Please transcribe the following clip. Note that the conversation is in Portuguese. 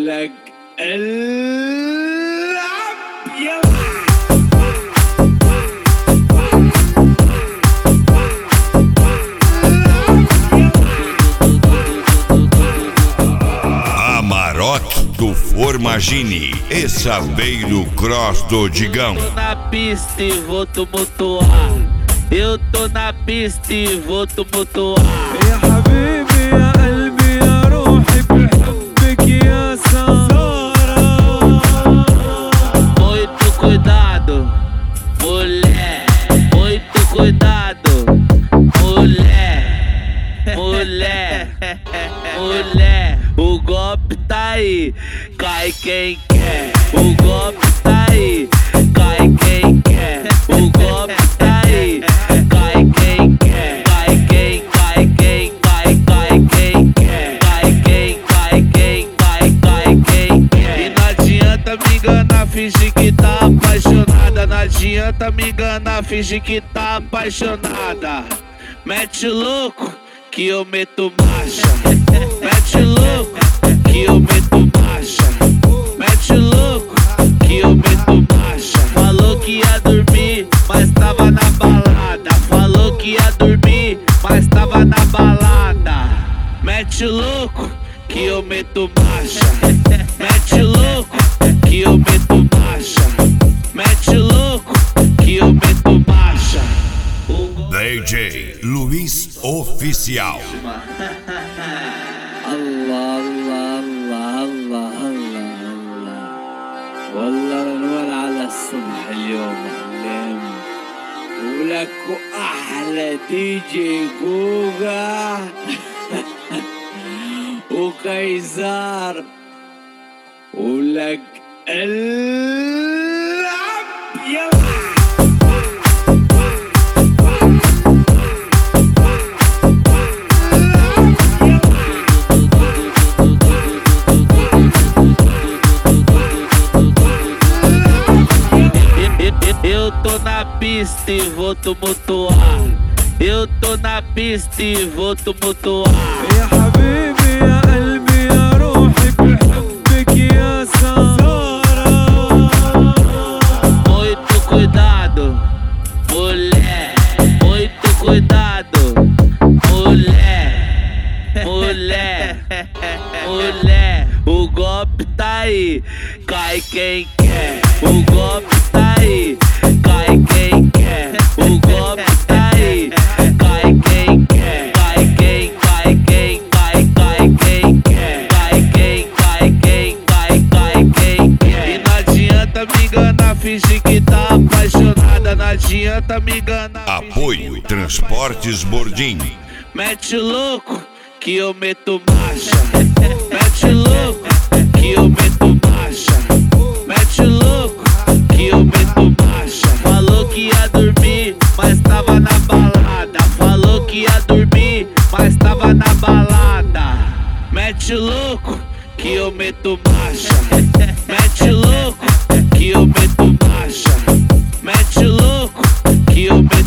ولك العب يلا. Amarok do Formagine e Saveiro Cross do Digão. Eu tô na pista e vou tumultuar. Eu tô na pista e vou tumultuar. يا حبيبي يا قلبي يا روحي بحبك يا سارة. Muito cuidado, mulher. Muito cuidado, mulher. Mulher, mulher. O golpe tá aí, cai quem quer. O golpe tá aí, cai quem quer. O golpe tá aí, cai quem quer. Cai quem, cai quem, cai quem quer. Cai quem, cai quem, cai quem quer. E não adianta me enganar, fingir que tá apaixonada. Não adianta me enganar, fingir que tá apaixonada. Mete o louco que eu meto marcha. Mete o louco que eu meto marcha. Mete o louco que eu meto marcha. Falou que ia dormir, mas tava na balada. Falou que ia dormir, mas tava na balada. Mete o louco que eu meto marcha. Mete o louco que eu meto marcha. Mete o louco que eu meto marcha. DJ Luiz Oficial. الله الله الله الله الله الله. والله نور على الصبح اليوم حلم. ولك احلى دي جي جوجا وكيزار. ولك العب يلا. Eu tô na pista e vou tumultuar. Eu tô na pista e vou tumultuar. يا حبيبي يا قلبي يا روحي بحبك يا سارة. Muito cuidado, mulher. Muito cuidado, mulher. Mulher, mulher. O golpe tá aí, cai quem quer. O golpe tá aí, cai quem quer. O golpe tá aí, cai quem quer. Cai quem, cai quem, cai quem quer. Cai quem, cai quem, cai quem quer. E não adianta me enganar, fingir que tá apaixonada. Não adianta me enganar. Apoio Transportes Bordim. Mete o louco que eu meto marcha. Mete o louco que eu meto marcha. Mete o louco que eu meto marcha. Falou que ia dormir, mas tava na balada. Falou que ia dormir, mas tava na balada. Mete o louco que eu meto marcha. Mete o louco que eu meto marcha. Mete o louco que eu meto